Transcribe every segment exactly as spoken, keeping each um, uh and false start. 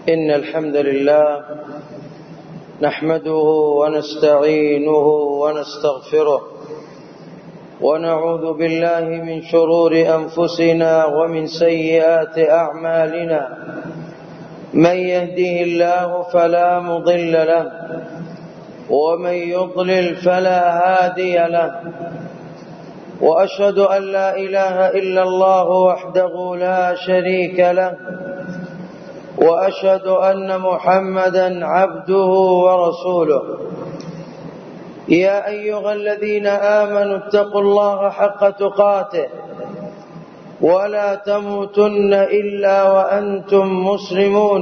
إن الحمد لله نحمده ونستعينه ونستغفره ونعوذ بالله من شرور أنفسنا ومن سيئات أعمالنا. من يهده الله فلا مضل له ومن يضلل فلا هادي له، وأشهد أن لا إله إلا الله وحده لا شريك له، وأشهد أن محمدا عبده ورسوله. يا أيها الذين آمنوا اتقوا الله حق تقاته ولا تموتن إلا وأنتم مسلمون.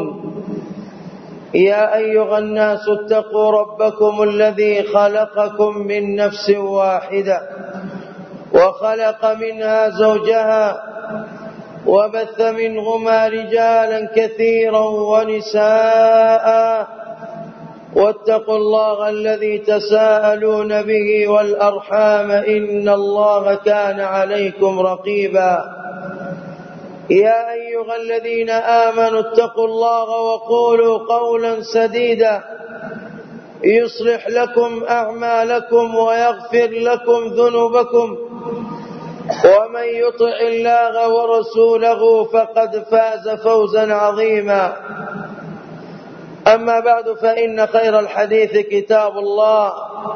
يا أيها الناس اتقوا ربكم الذي خلقكم من نفس واحدة وخلق منها زوجها وبث منهما رجالا كثيرا ونساء، واتقوا الله الذي تساءلون به والأرحام إن الله كان عليكم رقيبا. يا أيها الذين آمنوا اتقوا الله وقولوا قولا سديدا يصلح لكم أعمالكم ويغفر لكم ذنوبكم، ومن يطع الله ورسوله فقد فاز فوزا عظيما. أما بعد، فإن خير الحديث كتاب الله،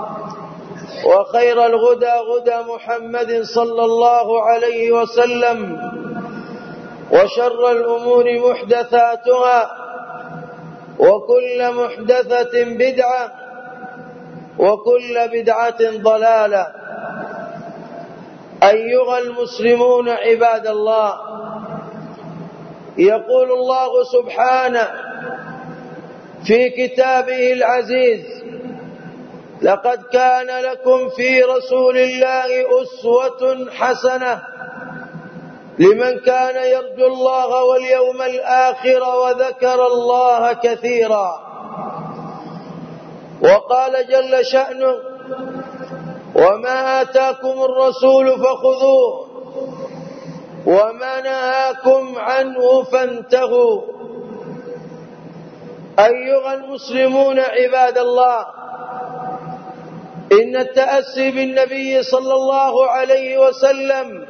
وخير الهدى هدى محمد صلى الله عليه وسلم، وشر الأمور محدثاتها، وكل محدثة بدعة، وكل بدعة ضلالة. أيها المسلمون عباد الله، يقول الله سبحانه في كتابه العزيز: لقد كان لكم في رسول الله أسوة حسنة لمن كان يرجو الله واليوم الآخر وذكر الله كثيرا. وقال جل شأنه: وما آتاكم الرسول فخذوه وما نهاكم عنه فانتهوا. أيها المسلمون عباد الله، إن التأسي بالنبي صلى الله عليه وسلم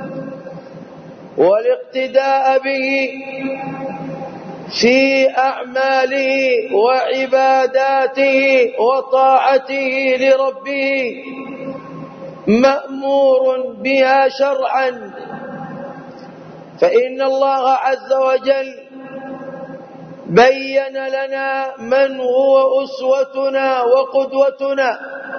والاقتداء به في أعماله وعباداته وطاعته لربه مأمور بها شرعا، فإن الله عز وجل بين لنا من هو أسوتنا وقدوتنا،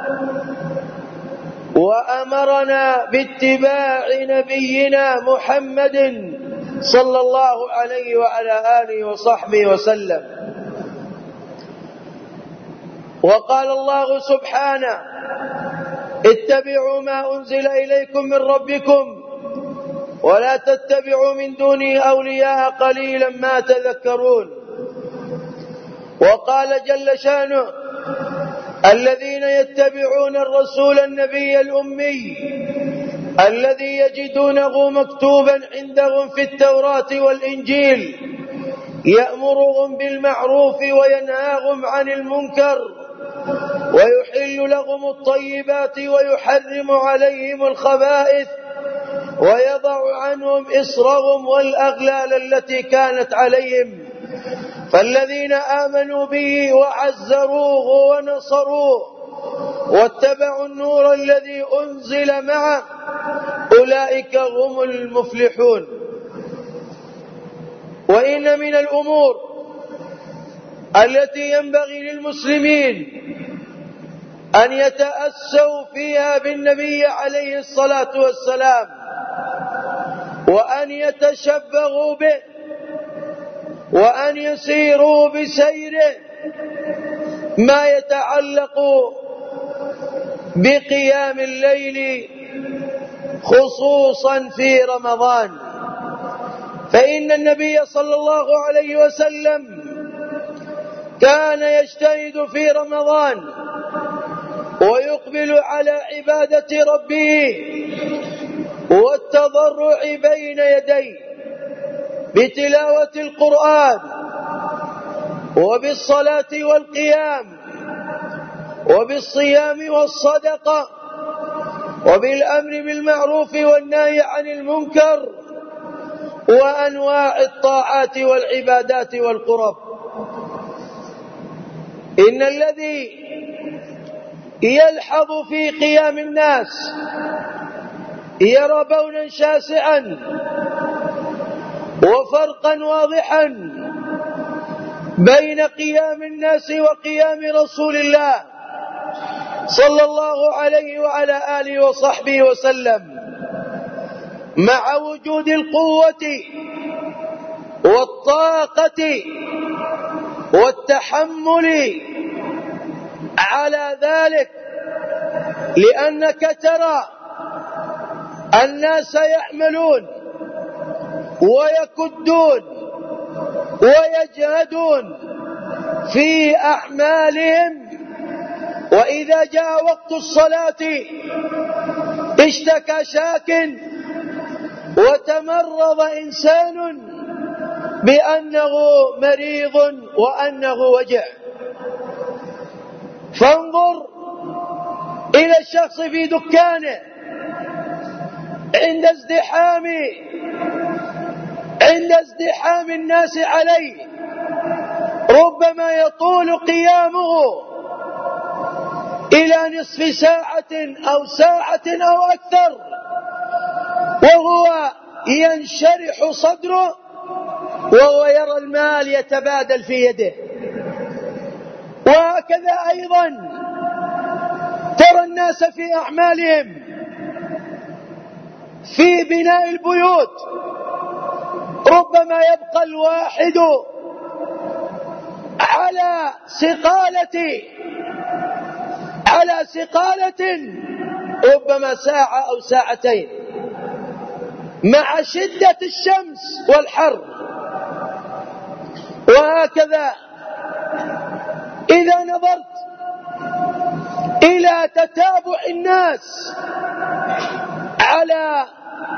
وأمرنا باتباع نبينا محمد صلى الله عليه وعلى آله وصحبه وسلم. وقال الله سبحانه: اتبعوا ما أنزل إليكم من ربكم ولا تتبعوا من دونه أولياء قليلا ما تذكرون. وقال جل شانه: الذين يتبعون الرسول النبي الأمي الذي يجدونه مكتوبا عندهم في التوراة والإنجيل يأمرهم بالمعروف وينهاهم عن المنكر ويحل لهم الطيبات ويحرم عليهم الخبائث ويضع عنهم إصرهم والأغلال التي كانت عليهم. فالذين آمنوا به وعزروه ونصروه واتبعوا النور الذي أنزل معه أولئك هم المفلحون. وإن من الأمور التي ينبغي للمسلمين أن يتأسوا فيها بالنبي عليه الصلاة والسلام وأن يتشبهوا به وأن يسيروا بسيره ما يتعلق بقيام الليل خصوصا في رمضان. فإن النبي صلى الله عليه وسلم كان يجتهد في رمضان ويقبل على عبادة ربه والتضرع بين يديه بتلاوة القرآن وبالصلاة والقيام وبالصيام والصدقة وبالأمر بالمعروف والنهي عن المنكر وأنواع الطاعات والعبادات والقرب. إن الذي يلحظ في قيام الناس يرى بونا شاسعا وفرقا واضحا بين قيام الناس وقيام رسول الله صلى الله عليه وعلى آله وصحبه وسلم، مع وجود القوة والطاقة والتحمل على ذلك، لأنك ترى الناس يعملون ويكدون ويجهدون في أعمالهم، وإذا جاء وقت الصلاة اشتكى شاك وتمرض إنسان بأنه مريض وأنه وجع. فانظر إلى الشخص في دكانه عند ازدحام عند ازدحام الناس عليه، ربما يطول قيامه إلى نصف ساعة أو ساعة أو أكثر وهو ينشرح صدره وهو يرى المال يتبادل في يده. وهكذا أيضا ترى الناس في أعمالهم في بناء البيوت، ربما يبقى الواحد على سقالة على سقالة ربما ساعة أو ساعتين مع شدة الشمس والحر. وهكذا إذا نظرت إلى تتابع الناس على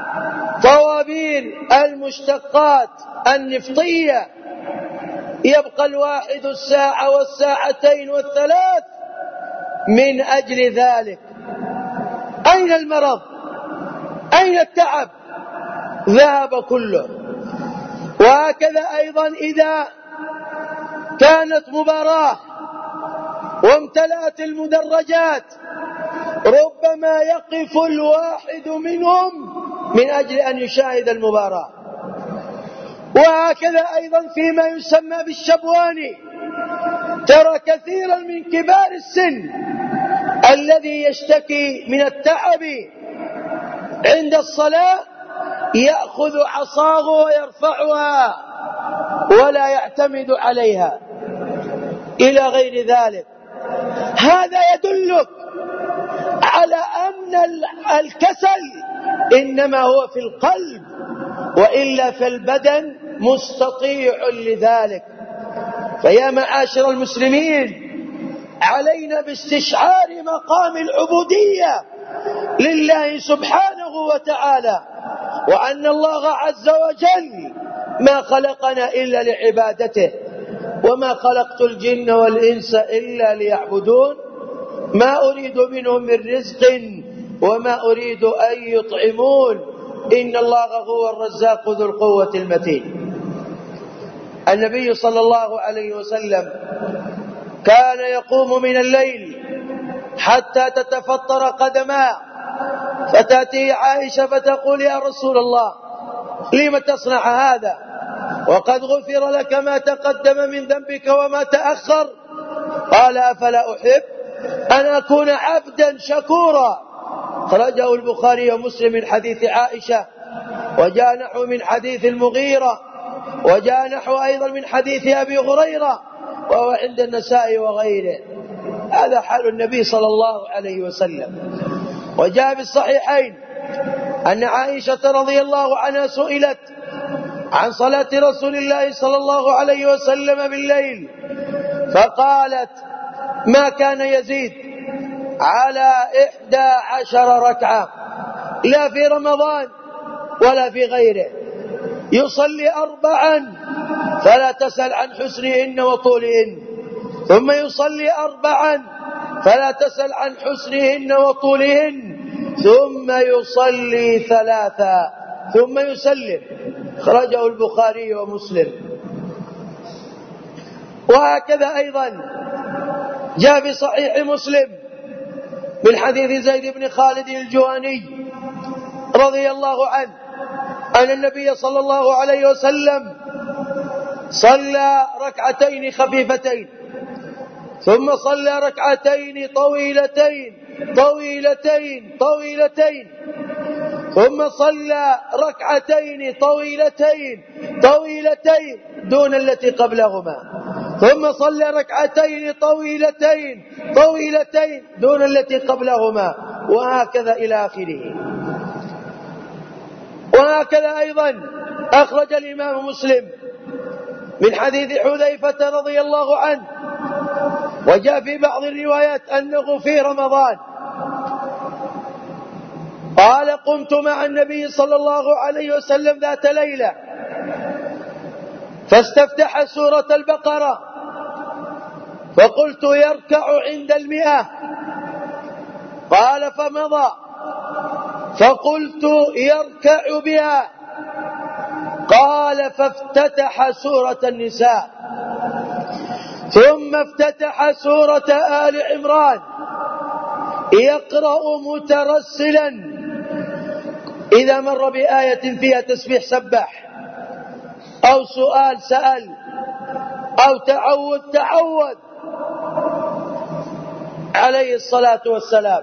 طوابير المشتقات النفطية، يبقى الواحد الساعة والساعتين والثلاث من أجل ذلك. أين المرض؟ أين التعب؟ ذهب كله. وهكذا أيضا إذا كانت مباراة وامتلأت المدرجات، ربما يقف الواحد منهم من أجل أن يشاهد المباراة. وهكذا أيضا فيما يسمى بالشبوان، ترى كثيرا من كبار السن الذي يشتكي من التعب عند الصلاة يأخذ عصاه ويرفعها ولا يعتمد عليها إلى غير ذلك. هذا يدلك على أن الكسل إنما هو في القلب، وإلا فالبدن مستطيع لذلك. فيا معاشر المسلمين، علينا باستشعار مقام العبودية لله سبحانه وتعالى، وأن الله عز وجل ما خلقنا إلا لعبادته، وما خلقت الجن والإنس إلا ليعبدون، ما أريد منهم من رزق وما أريد أن يطعمون، إن الله هو الرزاق ذو القوة المتين. النبي صلى الله عليه وسلم كان يقوم من الليل حتى تتفطر قدماه، فتأتي عائشة فتقول: يا رسول الله، لم تصنع هذا وقد غفر لك ما تقدم من ذنبك وما تأخر؟ قال: أفلا أحب أن أكون عبدا شكورا. خرجه البخاري ومسلم من حديث عائشة، وجاء نحو من حديث المغيرة، وجاء نحو أيضا من حديث أبي هريرة، وهو عند النسائي وغيره. هذا حال النبي صلى الله عليه وسلم. وجاء بالصحيحين أن عائشة رضي الله عنها سئلت عن صلاة رسول الله صلى الله عليه وسلم بالليل، فقالت: ما كان يزيد على إحدى عشر ركعة، لا في رمضان ولا في غيره، يصلي أربعا فلا تسأل عن حسنهن وطولهن، ثم يصلي أربعا فلا تسأل عن حسنهن وطولهن، ثم يصلي ثلاثا ثم يسلم. خرجه البخاري ومسلم. وهكذا أيضا جاء في صحيح مسلم من حديث زيد بن خالد الجهني رضي الله عنه أن النبي صلى الله عليه وسلم صلى ركعتين خفيفتين، ثم صلى ركعتين طويلتين طويلتين طويلتين، ثم صلى ركعتين طويلتين طويلتين دون التي قبلهما، ثم صلى ركعتين طويلتين طويلتين دون التي قبلهما، وهكذا إلى آخره. وهكذا أيضا أخرج الإمام مسلم من حديث حذيفة رضي الله عنه، وجاء في بعض الروايات أنه في رمضان قال: قمت مع النبي صلى الله عليه وسلم ذات ليلة فاستفتح سورة البقرة، فقلت: يركع عند المئة. قال: فمضى، فقلت: يركع بها. قال: فافتتح سورة النساء، ثم افتتح سورة آل عمران يقرأ مترسلا إذا مر بآية فيها تسبيح سبح، أو سؤال سأل، أو تعوذ تعوذ، عليه الصلاة والسلام.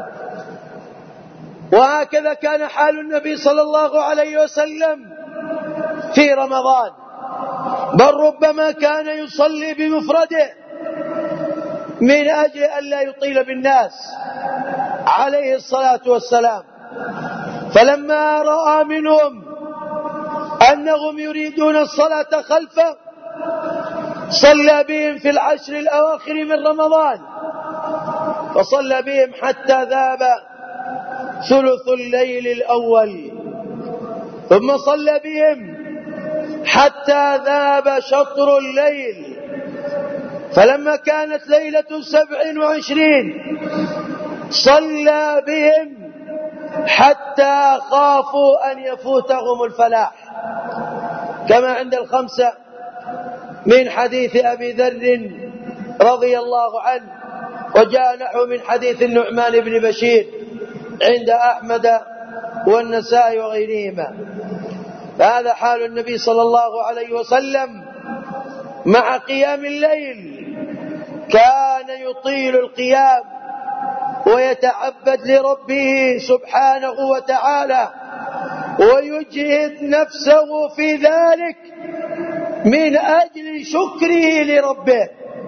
وهكذا كان حال النبي صلى الله عليه وسلم في رمضان، بل ربما كان يصلي بمفرده من أجل أن لا يطيل بالناس عليه الصلاة والسلام. فلما رأى منهم أنهم يريدون الصلاة خلفه صلى بهم في العشر الأواخر من رمضان، فصلى بهم حتى ذاب ثلث الليل الأول، ثم صلى بهم حتى ذاب شطر الليل. فلما كانت ليلة سبع وعشرين صلى بهم حتى خافوا أن يفوتهم الفلاح، كما عند الخمسة من حديث أبي ذر رضي الله عنه، وجاء نحو من حديث النعمان بن بشير عند أحمد والنسائي وغيرهما. فهذا حال النبي صلى الله عليه وسلم مع قيام الليل، كان يطيل القيام ويتعبد لربه سبحانه وتعالى، ويجهد نفسه في ذلك من أجل شكره لربه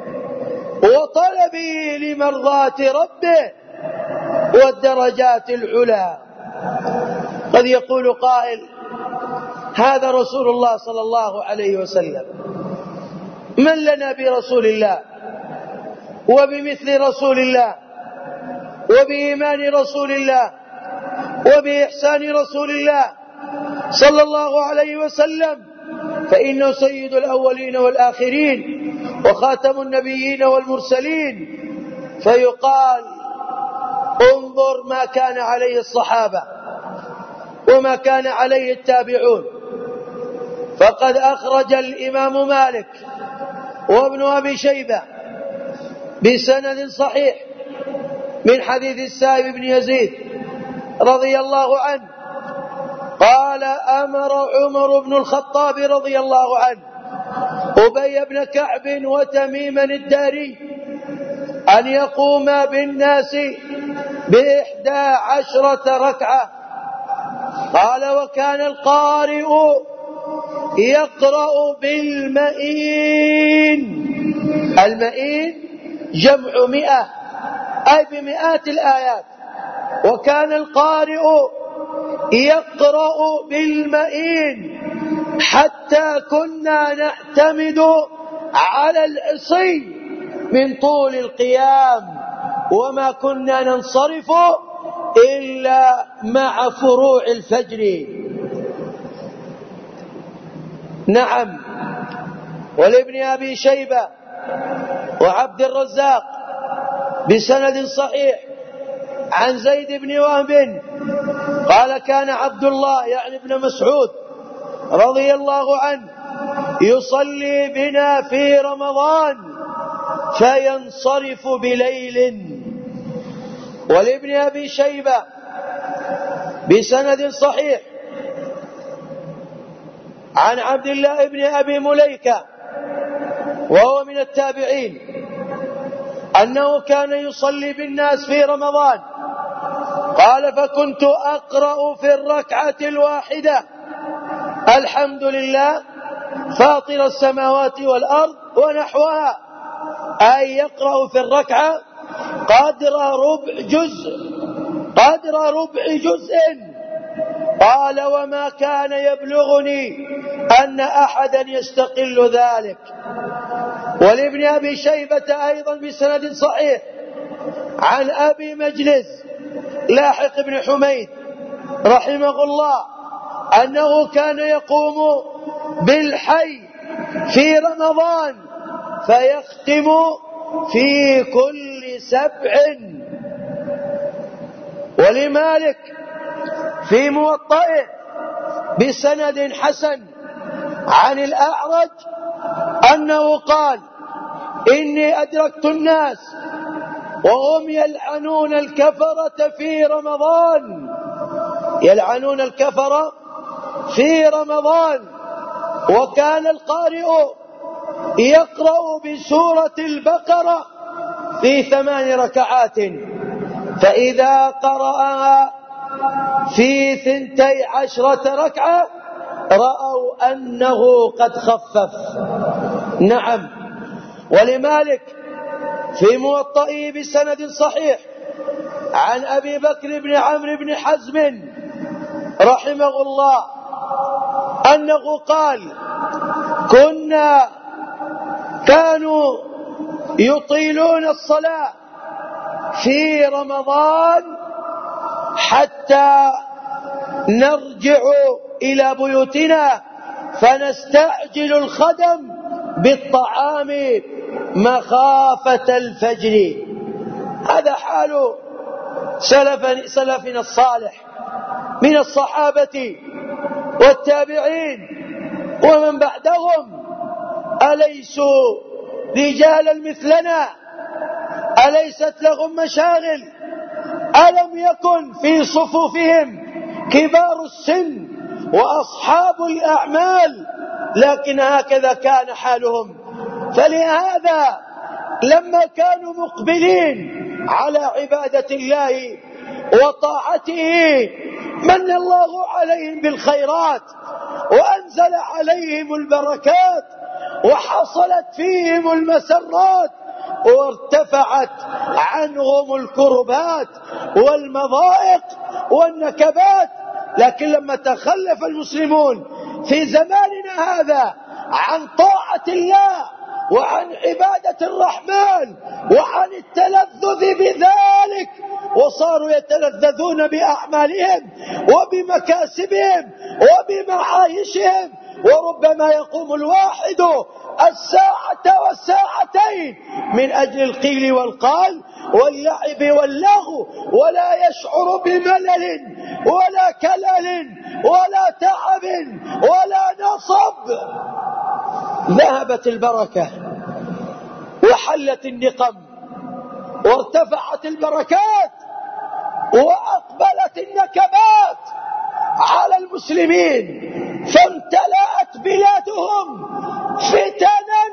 وطلبه لمرضاة ربه والدرجات العلى. قد يقول قائل: هذا رسول الله صلى الله عليه وسلم، من لنا برسول الله وبمثل رسول الله وبإيمان رسول الله وبإحسان رسول الله صلى الله عليه وسلم، فإنه سيد الأولين والآخرين وخاتم النبيين والمرسلين. فيقال: انظر ما كان عليه الصحابة وما كان عليه التابعون. فقد أخرج الإمام مالك وابن أبي شيبة بسند صحيح من حديث السائب بن يزيد رضي الله عنه قال: أمر عمر بن الخطاب رضي الله عنه أبي بن كعب وتميما الداري أن يقوم بالناس بإحدى عشرة ركعة. قال: وكان القارئ يقرأ بالمئين. المئين جمع مئة، أي بمئات الآيات. وكان القارئ يقرأ بالمئين حتى كنا نعتمد على العصي من طول القيام، وما كنا ننصرف إلا مع فروع الفجر. نعم، ولابن أبي شيبة وعبد الرزاق بسند صحيح عن زيد بن وهب قال كان عبد الله يعني ابن مسعود رضي الله عنه يصلي بنا في رمضان فينصرف بليل. ولابن أبي شيبة بسند صحيح عن عبد الله بن أبي مليكة وهو من التابعين أنه كان يصلي بالناس في رمضان قال فكنت أقرأ في الركعة الواحدة الحمد لله فاطر السماوات والأرض ونحوها، أي يقرأ في الركعة قدر ربع جزء قدر ربع جزء. قال وما كان يبلغني أن أحدا يستقل ذلك. ولابن أبي شيبة أيضا بسند صحيح عن أبي مجلس لاحق بن حميد رحمه الله أنه كان يقوم بالحي في رمضان فيختم في كل سبع. ولمالك في موطئه بسند حسن عن الأعرج أنه قال إني أدركت الناس وهم يلعنون الكفرة في رمضان يلعنون الكفرة في رمضان وكان القارئ يقرأ بسورة البقرة في ثمان ركعات فإذا قرأها في ثنتي عشرة ركعة رأوا أنه قد خفف. نعم. ولمالك في موطئه بسند صحيح عن أبي بكر بن عمرو بن حزم رحمه الله أنه قال كنا كانوا يطيلون الصلاة في رمضان حتى نرجع إلى بيوتنا فنستعجل الخدم بالطعام مخافة الفجر. هذا حال سلف سلفنا الصالح من الصحابة والتابعين ومن بعدهم. أليسوا رجالا مثلنا؟ أليست لهم مشاغل؟ ألم يكن في صفوفهم كبار السن وأصحاب الأعمال؟ لكن هكذا كان حالهم. فلهذا لما كانوا مقبلين على عبادة الله وطاعته من الله عليهم بالخيرات وأنزل عليهم البركات وحصلت فيهم المسرات وارتفعت عنهم الكربات والمضائق والنكبات. لكن لما تخلف المسلمون في زماننا هذا عن طاعة الله وعن عبادة الرحمن وعن التلذذ بذلك وصاروا يتلذذون بأعمالهم وبمكاسبهم وبمعايشهم، وربما يقوم الواحد الساعة والساعتين من أجل القيل والقال واللعب واللغو ولا يشعر بملل ولا كلل ولا تعب ولا نصب. ذهبت البركة وحلت النقم وارتفعت البركات وأقبلت النكبات على المسلمين فامتلأت بلادهم فتنا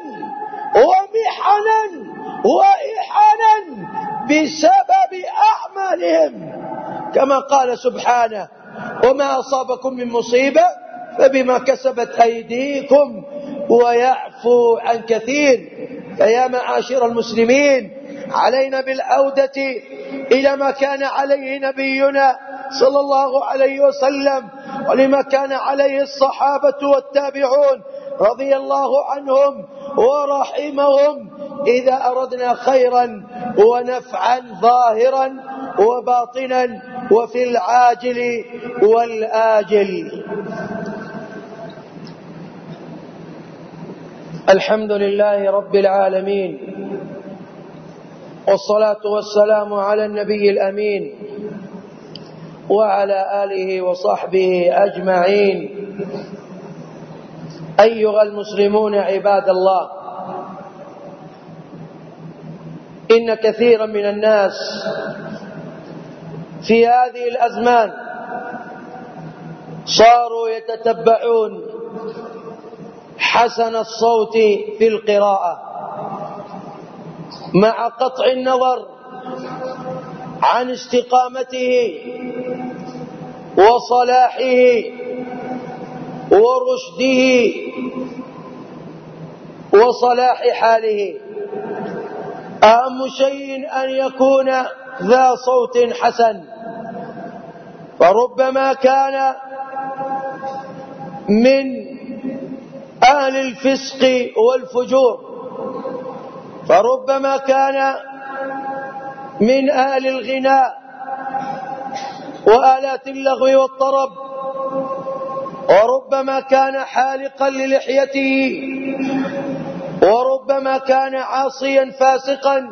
ومحنا وإحنا بسبب أعمالهم، كما قال سبحانه وما أصابكم من مصيبة فبما كسبت أيديكم ويعفو عن كثير. فيا معاشر المسلمين علينا بالعودة إلى ما كان عليه نبينا صلى الله عليه وسلم ولما كان عليه الصحابة والتابعون رضي الله عنهم ورحمهم إذا أردنا خيرا ونفعا ظاهرا وباطنا وفي العاجل والآجل. الحمد لله رب العالمين، والصلاة والسلام على النبي الأمين وعلى آله وصحبه أجمعين. أيها المسلمون عباد الله، إن كثيرا من الناس في هذه الأزمان صاروا يتتبعون حسن الصوت في القراءة مع قطع النظر عن استقامته وصلاحه ورشده وصلاح حاله. أهم شيء أن يكون ذا صوت حسن، فربما كان من أهل الفسق والفجور، فربما كان من أهل الغناء وآلات اللغو والطرب، وربما كان حالقا للحيته، وربما كان عاصيا فاسقا.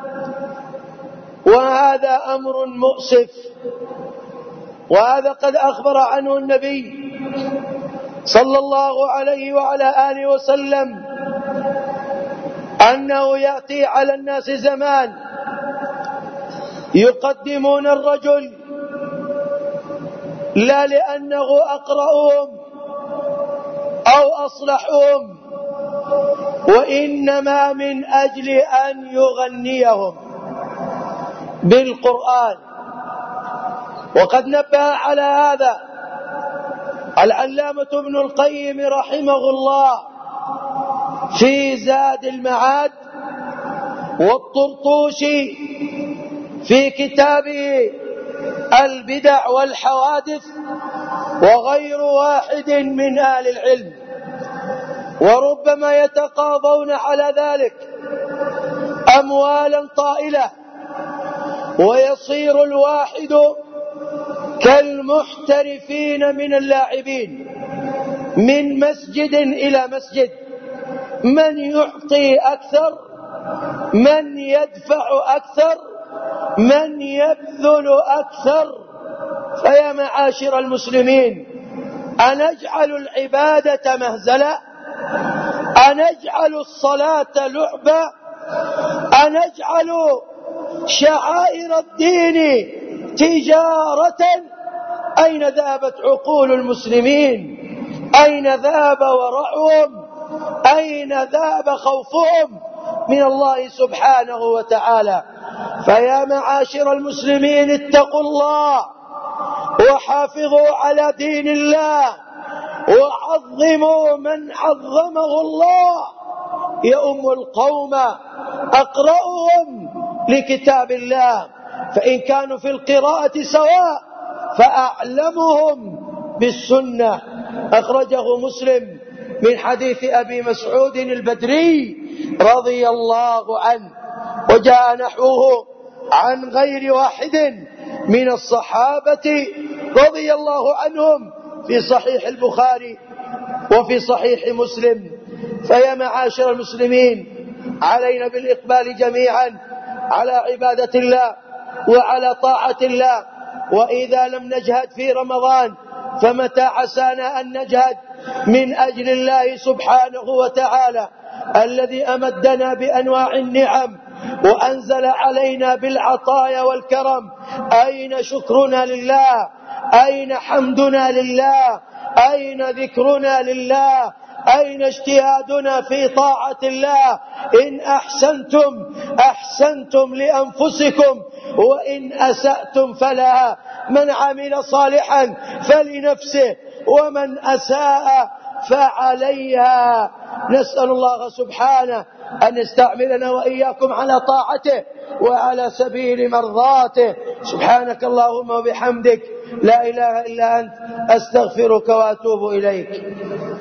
وهذا أمر مؤسف، وهذا قد أخبر عنه النبي صلى الله عليه وعلى آله وسلم أنه يأتي على الناس زمان يقدمون الرجل لا لأنه أقرأهم أو أصلحهم، وإنما من أجل أن يغنيهم بالقرآن. وقد نبه على هذا العلامة ابن القيم رحمه الله في زاد المعاد، والطرطوشي في كتابه البدع والحوادث، وغير واحد من أهل العلم. وربما يتقاضون على ذلك أموالا طائلة، ويصير الواحد كالمحترفين من اللاعبين من مسجد إلى مسجد، من يعطي أكثر، من يدفع أكثر، من يبذل أكثر. فيا معاشر المسلمين، أنجعل العبادة مهزلة؟ أنجعل الصلاة لعبة؟ أنجعل شعائر الدين تجارة؟ أين ذهبت عقول المسلمين؟ أين ذهب ورعهم؟ أين ذهب خوفهم من الله سبحانه وتعالى؟ فيا معاشر المسلمين، اتقوا الله وحافظوا على دين الله، وعظموا من عظمه الله. يؤم القوم أقرأهم لكتاب الله، فإن كانوا في القراءة سواء فأعلمهم بالسنة. أخرجه مسلم من حديث أبي مسعود البدري رضي الله عنه، وجاء نحوه عن غير واحد من الصحابة رضي الله عنهم في صحيح البخاري وفي صحيح مسلم. فيا معاشر المسلمين، علينا بالإقبال جميعا على عبادة الله وعلى طاعة الله. وإذا لم نجهد في رمضان فمتى عسانا أن نجهد من أجل الله سبحانه وتعالى الذي أمدنا بأنواع النعم وأنزل علينا بالعطايا والكرم. أين شكرنا لله؟ أين حمدنا لله؟ أين ذكرنا لله؟ أين اجتهادنا في طاعة الله؟ إن أحسنتم أحسنتم لأنفسكم، وإن أسأتم فلها. من عمل صالحا فلنفسه، ومن أساء فعليها. نسأل الله سبحانه أن يستعملنا وإياكم على طاعته وعلى سبيل مرضاته. سبحانك اللهم وبحمدك، لا إله إلا أنت، أستغفرك وأتوب إليك.